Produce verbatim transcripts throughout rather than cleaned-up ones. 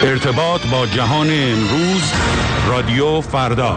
ارتباط با جهان امروز، رادیو فردا.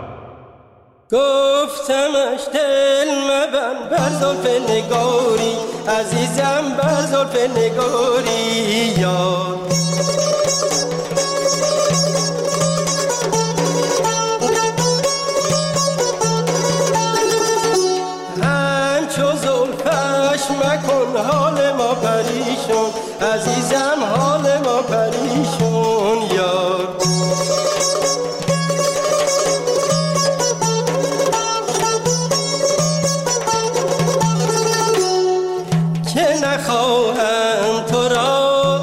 گفتمش دل مبند بر زلف نگاری، عزیزم بر زلف نگاری یار. همچو زلفش مکن حال ما پریشون، عزیزم حال ما پریشون یار. که نخواهم تو را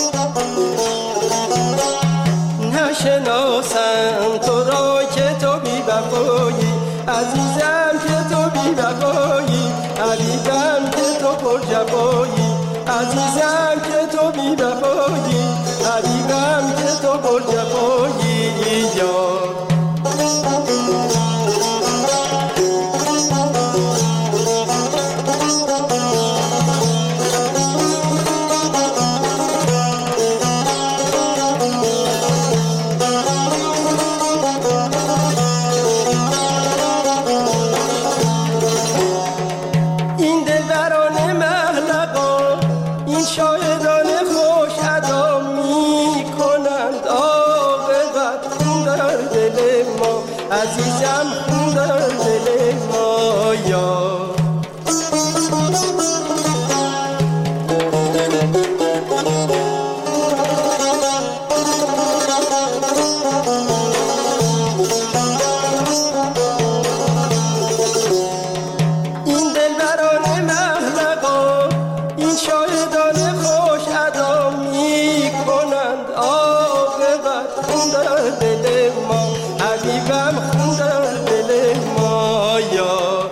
نشناسم تو را، که تو بی وفایی عزیزم، که تو بی وفایی عزیزم، که تو پر جفایی عزیزم، که تو بی وفایی عزیزم، که تو پر جفایی یار. عزیزم خون در دل ما یار. این دلبران محلقا، این شاهدان خوش ادا می کنند عاقبت خون در دل ما، حبیبم خون در دل ما یار.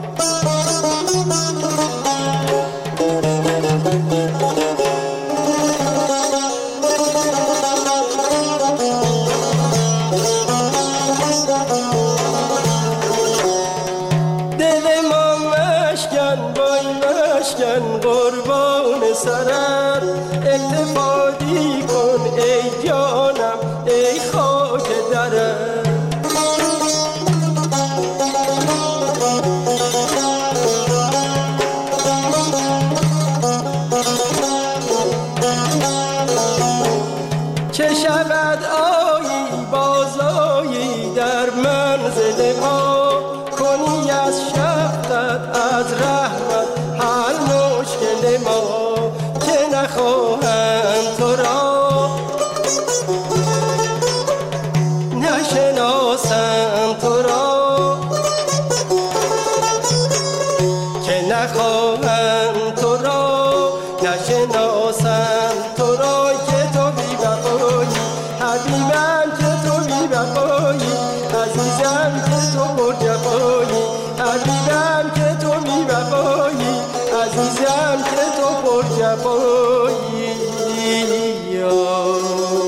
دل ما مشکن با این مشکن قربان سرت، اکتفادی کن ای جانم ای خاک درت. چه شود آیی بازایی در منزل ما، کنی از شفقت از رحمت حل مشکل ما. که نخواهم تو را نشناسم تو را، که نخواهم تو را نشناسم تو را، که تو بی وفایی حبیبم، که تو بی وفایی عزیزم، که تو پر جفایی حبیبم، که تو بی وفایی عزیزم، که تو پر جفایی یار.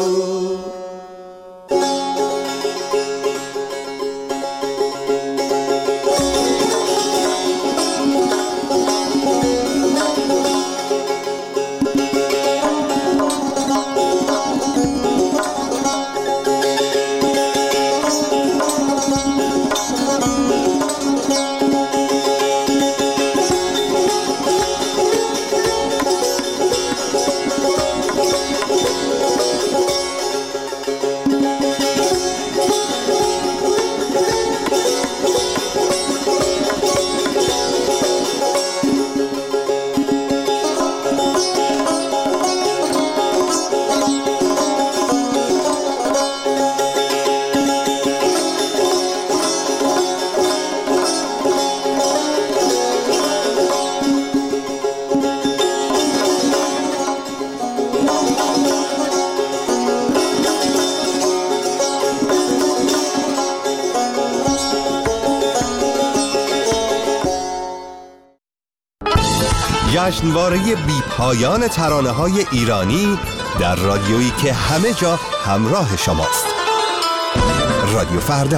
جشنواره بی پایان ترانه‌های ایرانی در رادیویی که همه جا همراه شماست. رادیو فردا.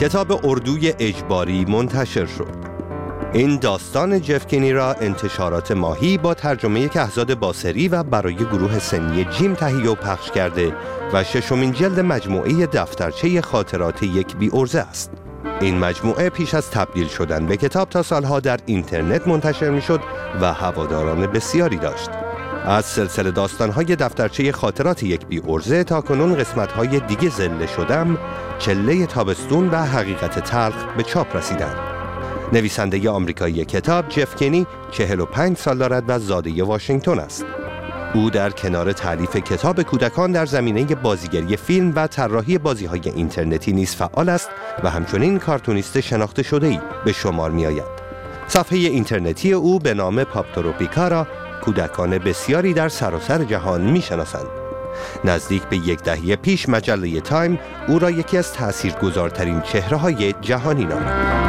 کتاب اردوی اجباری منتشر شد. این داستان جف کنی را انتشارات ماهی با ترجمه کهزاد باسری و برای گروه سنی جیم تهیه و پخش کرده و ششمین جلد مجموعه دفترچه خاطرات یک بی ارزه است. این مجموعه پیش از تبدیل شدن به کتاب تا سالها در اینترنت منتشر می‌شد و هواداران بسیاری داشت. از سلسله داستان‌های دفترچه خاطرات یک بی ارزه تا کنون قسمت‌های دیگه زله شدم، چله تابستون و حقیقت تلخ به چاپ رسیدند. نویسنده آمریکایی کتاب جف کنی چهل و پنج سال دارد و زاده واشنگتن است. او در کنار تالیف کتاب کودکان در زمینه بازیگری فیلم و طراحی بازی‌های اینترنتی نیز فعال است و همچنین کارتونیست شناخته شده‌ای به شمار می‌آید. صفحه اینترنتی او به نام پاپتروپیکا را کودکان بسیاری در سراسر جهان می‌شناسند. نزدیک به یک دهه پیش مجله تایم او را یکی از تأثیرگذارترین چهره‌های جهانی نامید.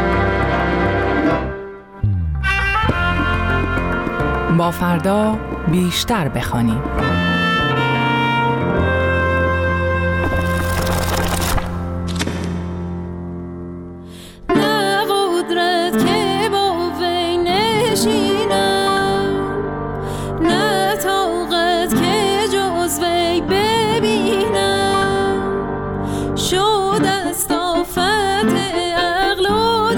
با فردا بیشتر بخوانیم. نه قدرت که با وی نشینم، نه طاقت که جز وی ببینم، شد است آفت عقل و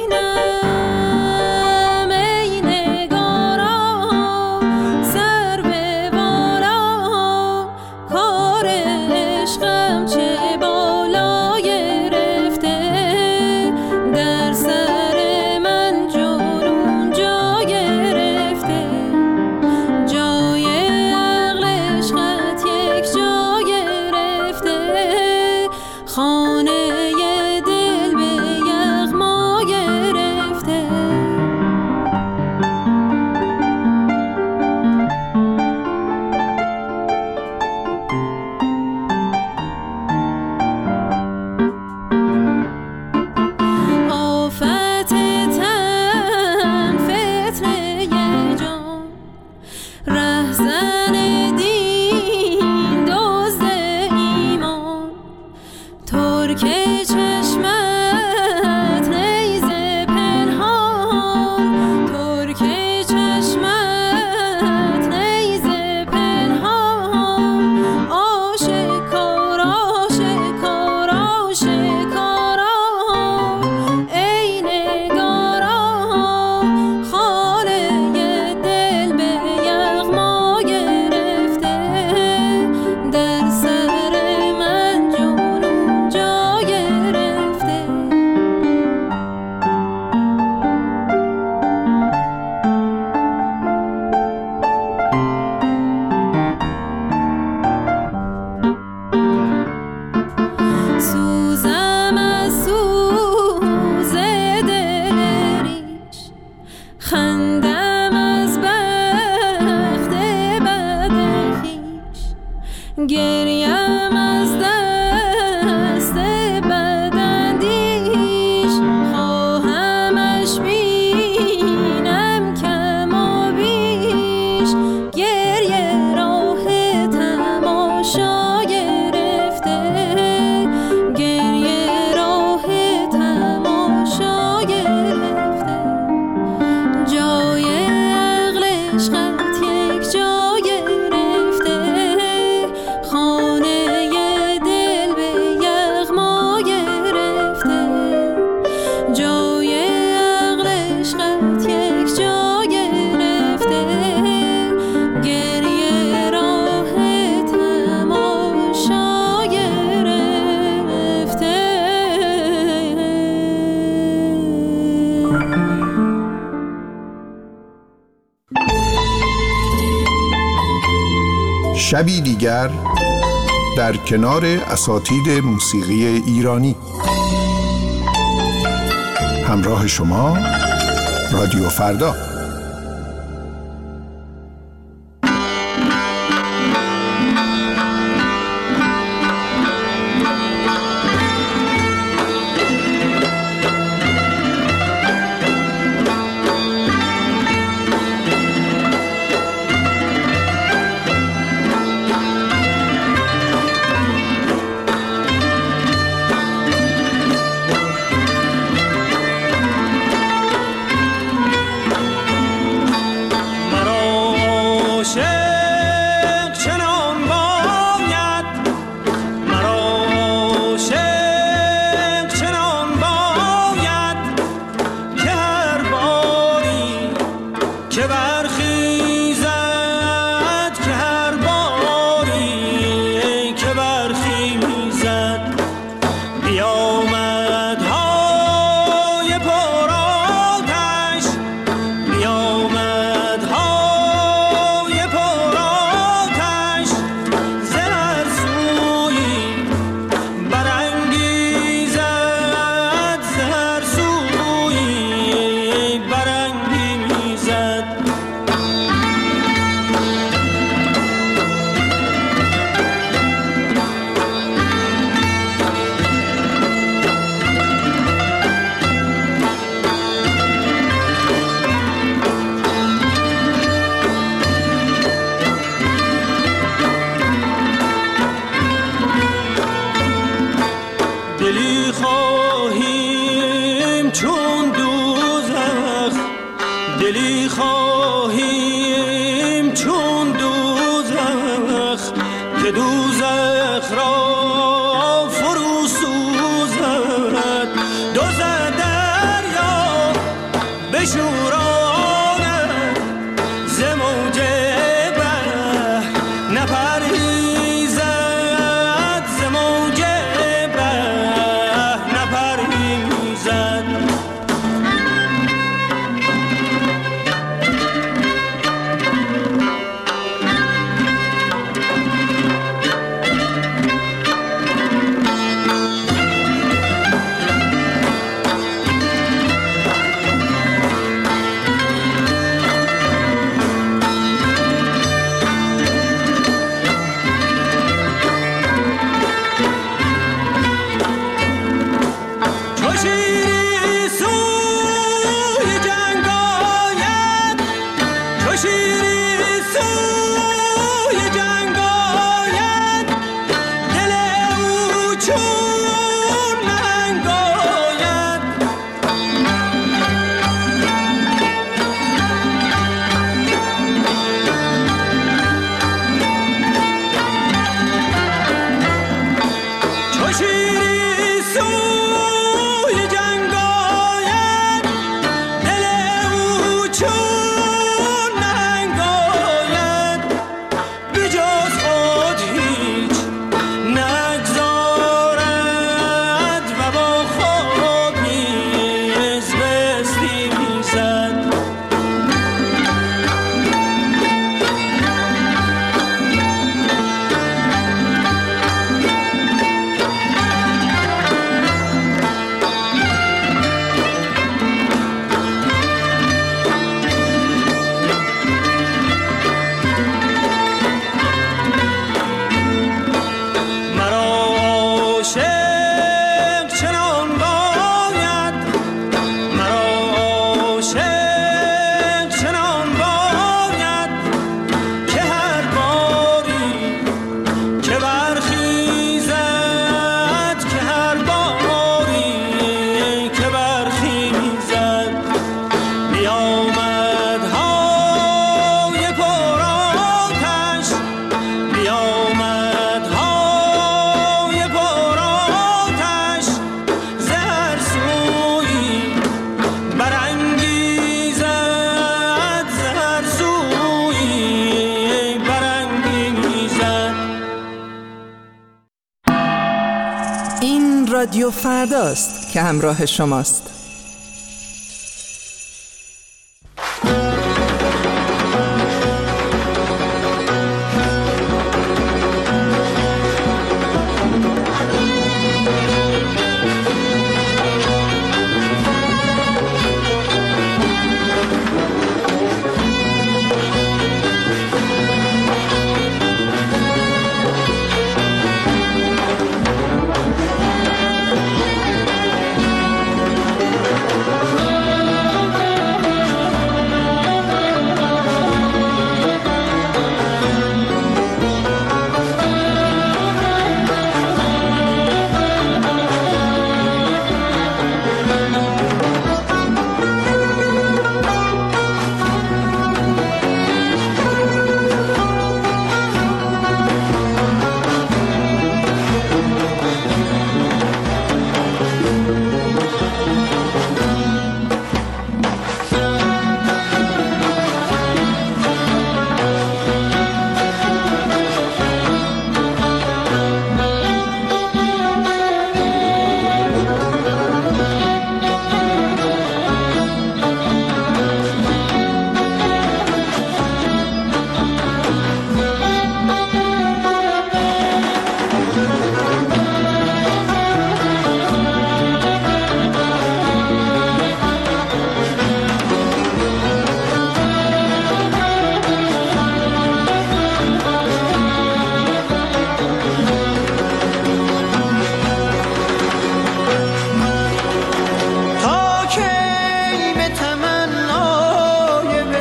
دینم. ای نگارا سر به بالا، کار عشقم چه بالا گرفته، در سر من جنون جا گرفته، جای عقل عشقت یک جا گرفته، خانه دل به یغما گرفته. آفت تن فتنه جان، رهزن دین دزد ایمان، ترک چشمت نیزه پنهان، ترک چشمت نیزه پنهان، آشکار آشکار آشکارا، ای نگارا خانه دل به یغما گرفته، در سر من جنون جا گرفته. سوزم از سوز دل ریش، خندم از بخت بد خویش، گریم از دست بداندیش، خواهمش بینم کم و بیش، گریه راه تماشا گرفته، گریه راه تماشا گرفته، جای عقل عشقت یک جا گرفته، خانه دل به یغما گرفته، جای عقل عشقت یک جا گرفته، گریه راه تماشا گرفته. شبی دیگر در کنار اساتید موسیقی ایرانی. همراه شما رادیو فردا. که برخیزد که هر باری که برخیزد بیامد های پر آتش بیامد های پر آتش ز هر سویی برانگیزد ز هر سویی برانگیزد دلی خواهیم چون دوزخ دلی خواهیم چون دوزخ که دوزخ را فرو سوزد دوزد دریا بشوراند ز موج بحر نپریزد ز موج بحر نپریزد چو شیری سوی جنگ آید چو شیری سوی جنگ آید دل او چون ننگ آید چو شیری سوی جنگ آید دل او چون ننگ آید به جز خود هیچ نگذارد و با خود نیز بستیزد مرا عاشق چنان باید مرا عاشق چنان باید که هر باری که برخیزد که هر باری که برخیزد بیامد های پر آتش بیامد های پر آتش ز هر سویی برانگیزد ز هر سویی برانگیزد. این رادیو فرداست که همراه شماست.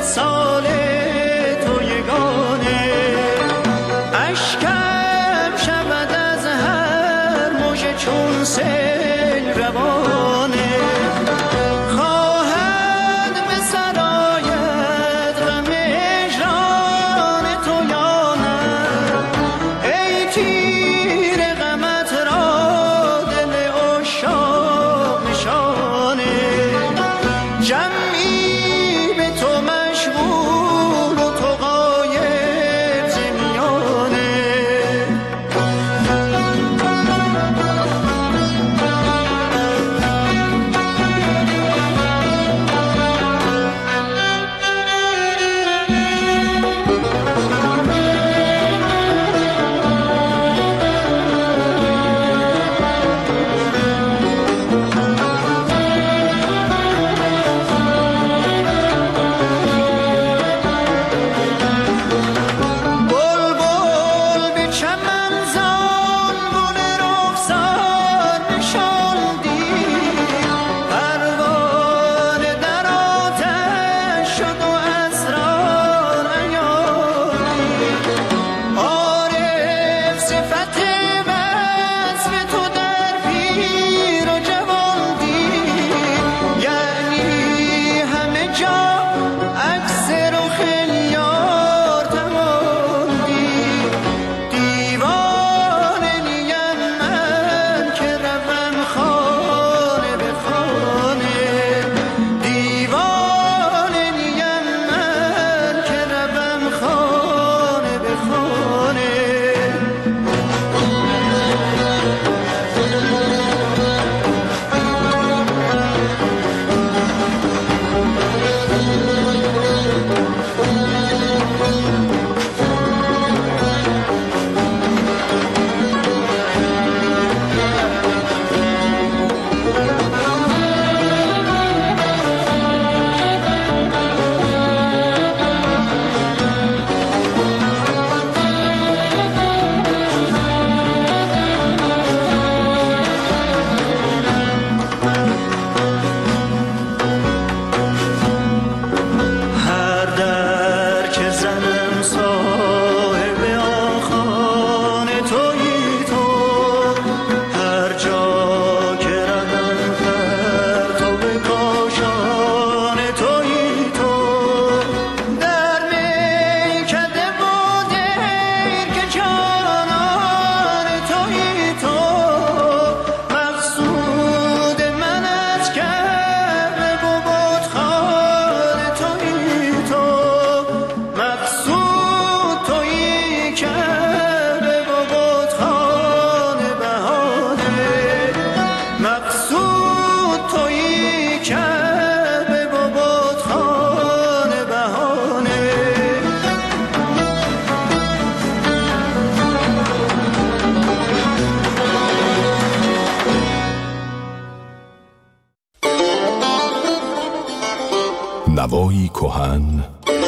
وصال تو یگانه، اشکم شود از هر موج چون سیل روانه. خواهد به سرایت غم هجران تو یا نه، ای تیر غمت را دل عشاق نشانه. جمعی به تو مشغول و تو غایب ز میانه. بلبل به چمن زانگون رخسار نشاندی، پروانه در آتش شد و اسرار عیانی. عارف صفت وصف تو در پیر و جوان دید، یعنی همه جا عکس رخ یار تمام دید. دیوانه نیم من که روم خانه به خانه، دیوانه نیم من که روم خانه به خانه. هر در که زنم صاحب آن خانه تویی تو، هر جا که روم پرتو کاشانه تویی تو. در میکده و دیر که جانان تویی تو، مقصود من از کعبه و بتخانه تویی تو. مقصود تویی کعبه و بتخانه بهانه. مقصود تویی کعبه و بتخانه بهانه. نوایی کهن،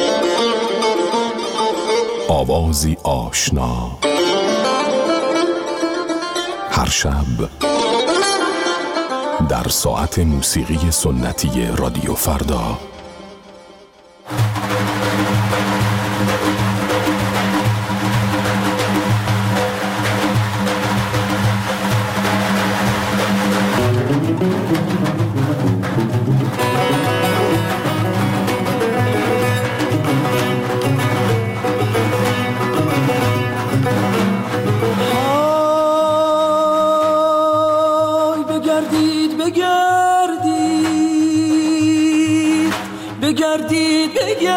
آوازی آشنا، هر شب در ساعت موسیقی سنتی رادیو فردا. های بگردید بگردید بگردید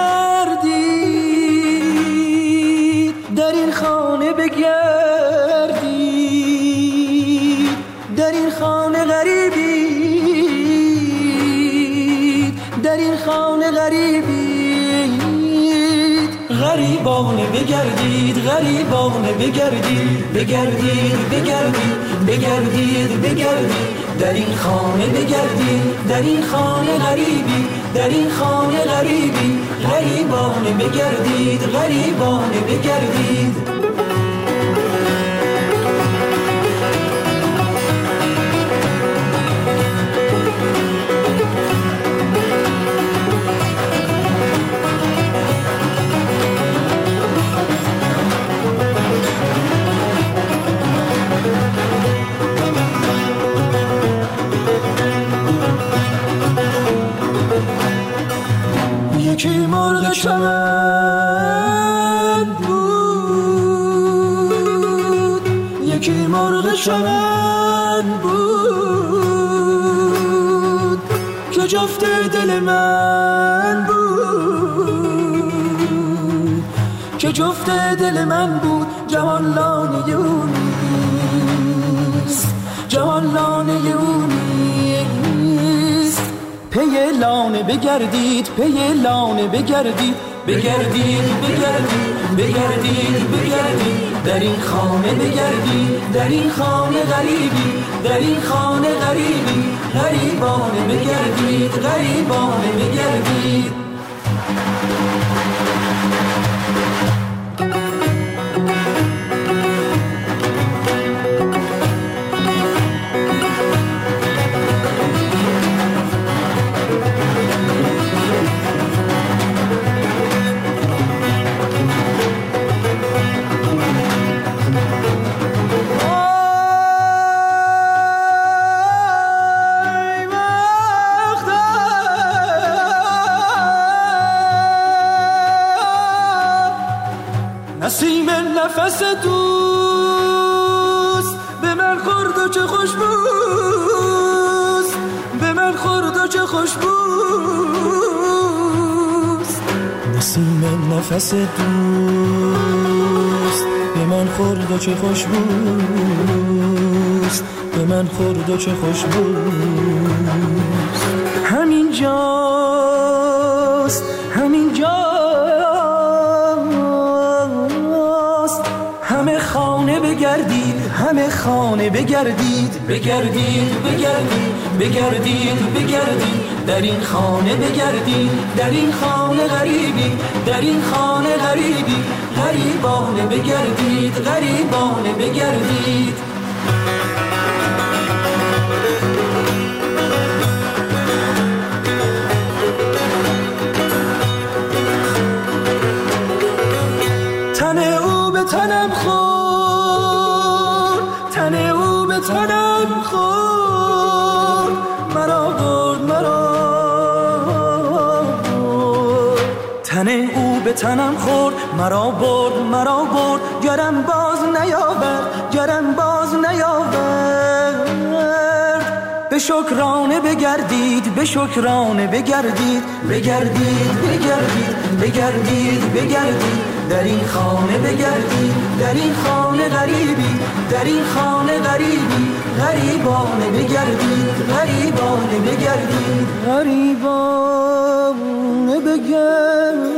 بگردید در این خانه بگردید، در این خانه غریبید، در این خانه غریبید. غریبانه بگردید، غریبانه بگردید، بگردید بگردید بگردید بگردید در این خانه بگردید، در این خانه غریبی، در این خانه غریبی. غریبانه بگردید، غریبانه بگردید. مرغ چمن بود، یکی مرغ چمن بود که جفت دل من بود، که جفت دل من بود. جوان لانه اونیست، جوان لانه اونیست. پی لانه بگردید، پی لانه بگردید، بگردید بگردید بگردید بگردید. در این خانه بگردید، در این خانه غریبی، در این خانه غریبی. غریبانه بگردید، غریبانه بگردید. نسیم نفس دوست به من خورد و چه خوشبوست، به من خورد و چه خوشبوست. نسیم نفس دوست به من خورد و چه خوشبوست، به من خورد و چه خوشبوست. همین جاست، همین جاست. همه خانه بگردید، همه خانه بگردید، بگردید بگردید بگردید بگردید. در این خانه بگردید، در این خانه غریبی، در این خانه غریبی. غریبانه بگردید، غریبانه بگردید. تن او به تنم خورد، تن او به تنم خورد. مرا برد، مرا برد. تن او به تنم خورد، مرا برد، مرا برد. گرم باز نیاورد، گرم باز نیاورد. به شکرانه بگردید، به شکرانه بگردید، بگردید بگردید بگردید بگردید. در این خانه بگردید، در این خانه غریبی، در این خانه غریبی. غریبانه بگردید، غریبانه بگردید، غریبانه بگردید.